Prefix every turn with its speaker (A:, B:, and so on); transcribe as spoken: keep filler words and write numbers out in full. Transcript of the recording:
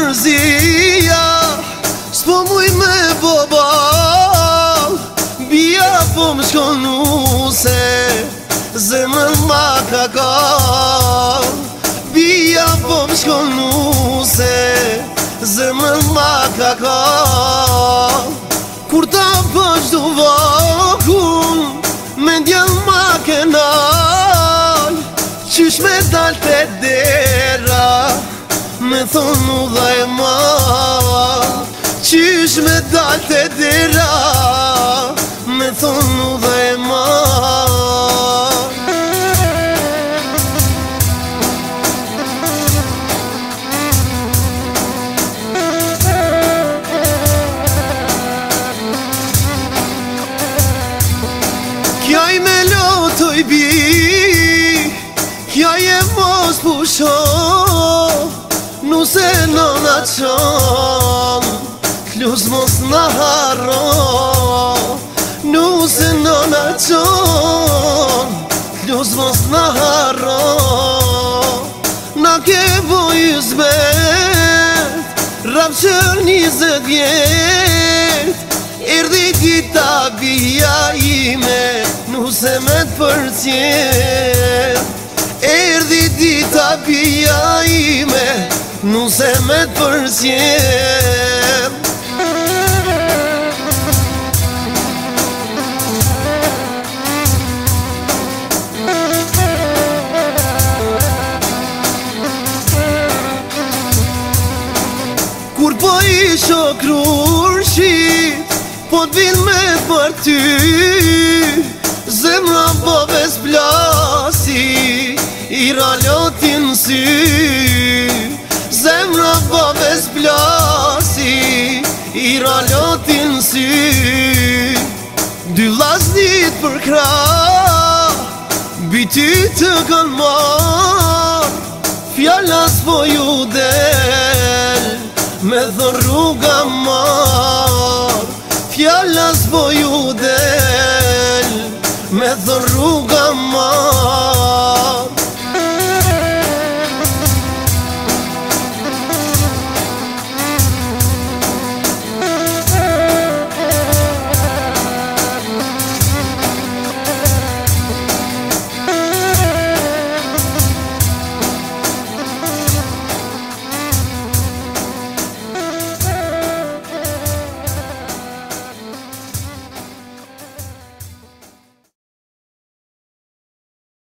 A: mërzia, s'po muj me bobal. Bia po më shkonu se zemrën ma ka kal. Bia po më shkonu se zemrën ma ka kal. Kur ta bësh du vakun, me ndjen ma kenal. Qysh me dal të dera, me thonu dha e ma. Qysh me dal të dera, me thonu dha e ma. Kja i me lotoj bi, kja je mos pusho, nuse nëna qon, klus mos në harro. Nuse nëna qon, klus mos në harro. Na ke voj zbet, rap qër njëzet vjet. Erdi dita bia ime, nuse me t'përcjet. Erdi dita bia ime, nuse me t'përcjet. Kur po i shokrur shit, po t'vin me për ty, zemra babes plasi, i ralotin sy. Zemra babes plasi, i ralotin sy. Dy vllaznit për krah, biti të kan mar. Fjallas po ju del, me thon rruga mar. Fjallas po ju del, me thon rruga mar.